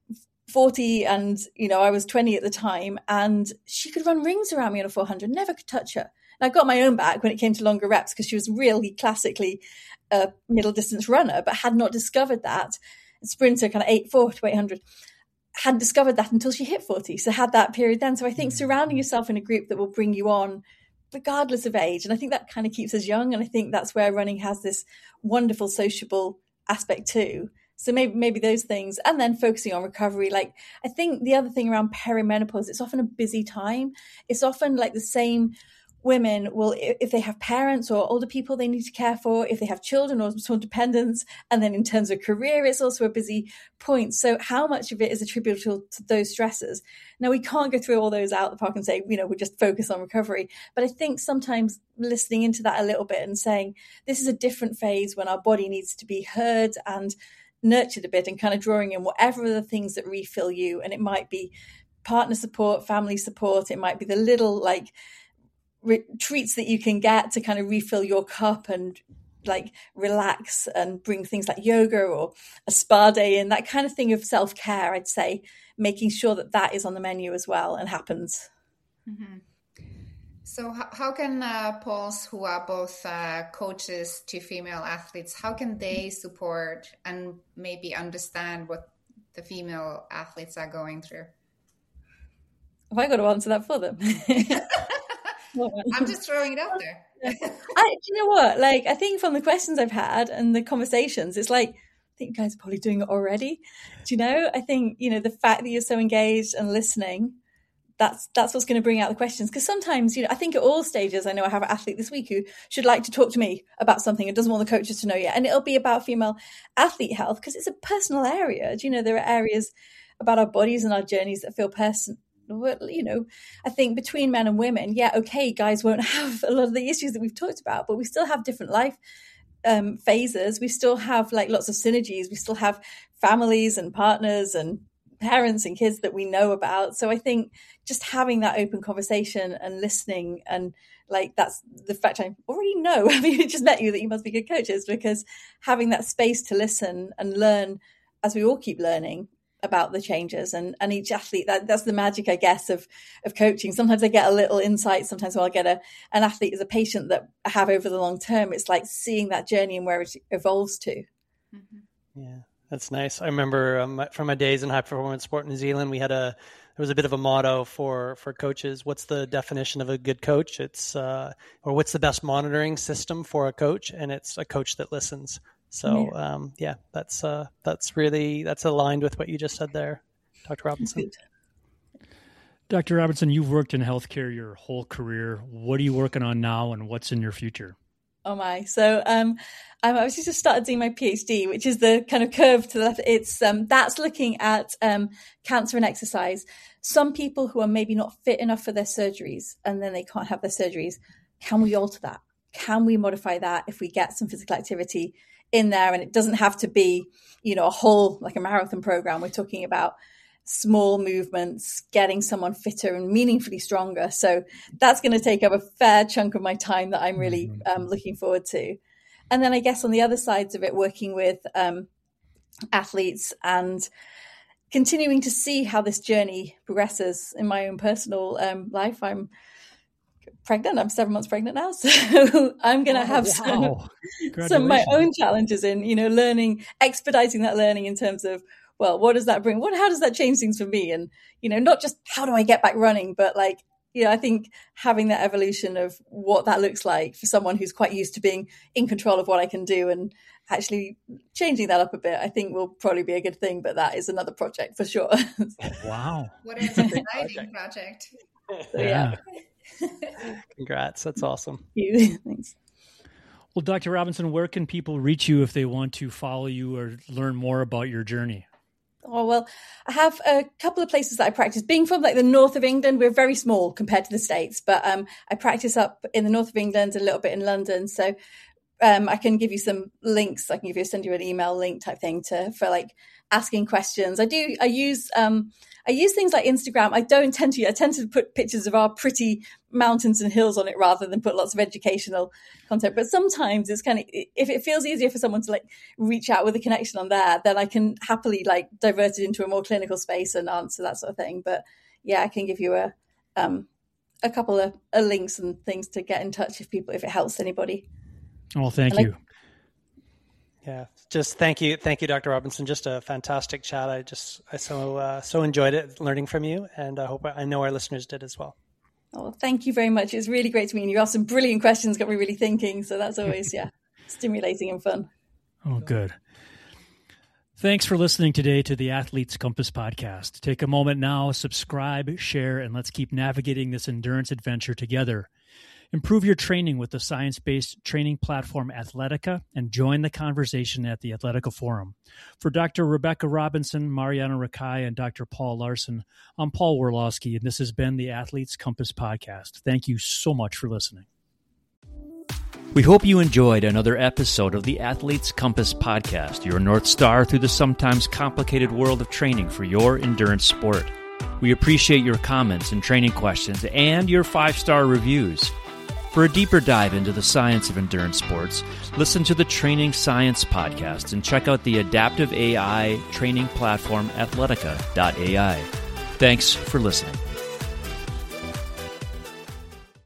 [SPEAKER 1] forty, and, you know, I was twenty at the time, and she could run rings around me on a four hundred, never could touch her. And I got my own back when it came to longer reps because she was really classically a middle distance runner, but had not discovered that. Sprinter, kind of eight four to eight hundred, hadn't discovered that until she hit forty. So had that period then. So I think surrounding yourself in a group that will bring you on regardless of age. And I think that kind of keeps us young. And I think that's where running has this wonderful sociable aspect too. So maybe maybe those things. And then focusing on recovery. Like I think the other thing around perimenopause, it's often a busy time. It's often like the same women will, if they have parents or older people they need to care for, if they have children or some dependents, and then in terms of career, it's also a busy point. So how much of it is attributable to those stresses? Now, we can't go through all those out the park and say, you know, we just focus on recovery. But I think sometimes listening into that a little bit and saying, this is a different phase when our body needs to be heard and nurtured a bit, and kind of drawing in whatever are the things that refill you. And it might be partner support, family support. It might be the little like Re- treats that you can get to kind of refill your cup and like relax, and bring things like yoga or a spa day in, that kind of thing of self-care. I'd say making sure that that is on the menu as well and happens.
[SPEAKER 3] Mm-hmm. So how, how can uh, Pauls, who are both uh, coaches to female athletes, how can they support and maybe understand what the female athletes are going through?
[SPEAKER 1] Have I got to answer that for them?
[SPEAKER 3] I'm just throwing it out there.
[SPEAKER 1] I, do you know what? Like, I think from the questions I've had and the conversations, it's like, I think you guys are probably doing it already. Do you know? I think, you know, the fact that you're so engaged and listening, that's that's what's going to bring out the questions. Because sometimes, you know, I think at all stages, I know I have an athlete this week who should like to talk to me about something and doesn't want the coaches to know yet. And it'll be about female athlete health because it's a personal area. Do you know, there are areas about our bodies and our journeys that feel personal. You know, I think between men and women, yeah, okay, guys won't have a lot of the issues that we've talked about, but we still have different life um, phases. We still have like lots of synergies. We still have families and partners and parents and kids that we know about. So I think just having that open conversation and listening, and like that's the fact I already know, I mean, I just met you, that you must be good coaches, because having that space to listen and learn as we all keep learning about the changes, and, and each athlete, that, that's the magic, I guess, of, of coaching. Sometimes I get a little insight. Sometimes I'll get a, an athlete as a patient that I have over the long term. It's like seeing that journey and where it evolves to.
[SPEAKER 4] Mm-hmm. Yeah, that's nice. I remember um, from my days in high performance sport in New Zealand, we had a, there was a bit of a motto for, for coaches. What's the definition of a good coach? It's, uh, or what's the best monitoring system for a coach? And it's a coach that listens. So, yeah. Um, yeah, that's uh, that's really, that's aligned with what you just said there, Doctor Robinson.
[SPEAKER 2] Doctor Robinson, you've worked in healthcare your whole career. What are you working on now and what's in your future?
[SPEAKER 1] Oh my. So um, I've obviously just started doing my PhD, which is the kind of curve to the left. It's um, that's looking at um, cancer and exercise. Some people who are maybe not fit enough for their surgeries and then they can't have their surgeries. Can we alter that? Can we modify that if we get some physical activity in there? And it doesn't have to be, you know, a whole, like a marathon program. We're talking about small movements, getting someone fitter and meaningfully stronger. So that's going to take up a fair chunk of my time that I'm really um, looking forward to. And then I guess on the other sides of it, working with um, athletes and continuing to see how this journey progresses in my own personal um, life. I'm pregnant. I'm seven months pregnant now. So I'm going to have
[SPEAKER 2] wow.
[SPEAKER 1] some, some of my own challenges in, you know, learning, expediting that learning in terms of, well, what does that bring? What, how does that change things for me? And, you know, not just how do I get back running, but like, you know, I think having that evolution of what that looks like for someone who's quite used to being in control of what I can do and actually changing that up a bit, I think will probably be a good thing. But that is another project for sure.
[SPEAKER 2] Wow.
[SPEAKER 3] What an exciting project.
[SPEAKER 1] So, yeah.
[SPEAKER 4] Congrats. That's awesome.
[SPEAKER 1] Thank you. Thanks.
[SPEAKER 2] Well, Doctor Robinson, where can people reach you if they want to follow you or learn more about your journey?
[SPEAKER 1] Oh, well, I have a couple of places that I practice. Being from like the north of England, we're very small compared to the States, but um, I practice up in the north of England, a little bit in London. So um, I can give you some links. I can give you, send you an email link type thing to, for like asking questions. I do, I use, um, I use things like Instagram. I don't tend to, I tend to put pictures of our pretty mountains and hills on it rather than put lots of educational content. But sometimes it's kind of, if it feels easier for someone to like reach out with a connection on there, then I can happily like divert it into a more clinical space and answer that sort of thing. But yeah, I can give you a, um, a couple of uh, links and things to get in touch if people, if it helps anybody.
[SPEAKER 2] Well, thank
[SPEAKER 1] like,
[SPEAKER 2] you.
[SPEAKER 4] Yeah, just thank you. Thank you, Doctor Robinson. Just a fantastic chat. I just, I so, uh, so enjoyed it learning from you. And I hope, I know our listeners did as well.
[SPEAKER 1] Oh, thank you very much. It's really great to meet you. You asked some brilliant questions, got me really thinking. So that's always, yeah, stimulating and fun.
[SPEAKER 2] Oh, good. Thanks for listening today to the Athletes Compass podcast. Take a moment now, subscribe, share, and let's keep navigating this endurance adventure together. Improve your training with the science-based training platform Athletica and join the conversation at the Athletica Forum. For Doctor Rebecca Robinson, Mariana Rakai, and Doctor Paul Larson, I'm Paul Worlowski, and this has been the Athletes Compass podcast. Thank you so much for listening. We hope you enjoyed another episode of the Athletes Compass podcast, your North Star through the sometimes complicated world of training for your endurance sport. We appreciate your comments and training questions and your five-star reviews. For a deeper dive into the science of endurance sports, listen to the Training Science podcast and check out the adaptive A I training platform athletica dot A I. Thanks for listening.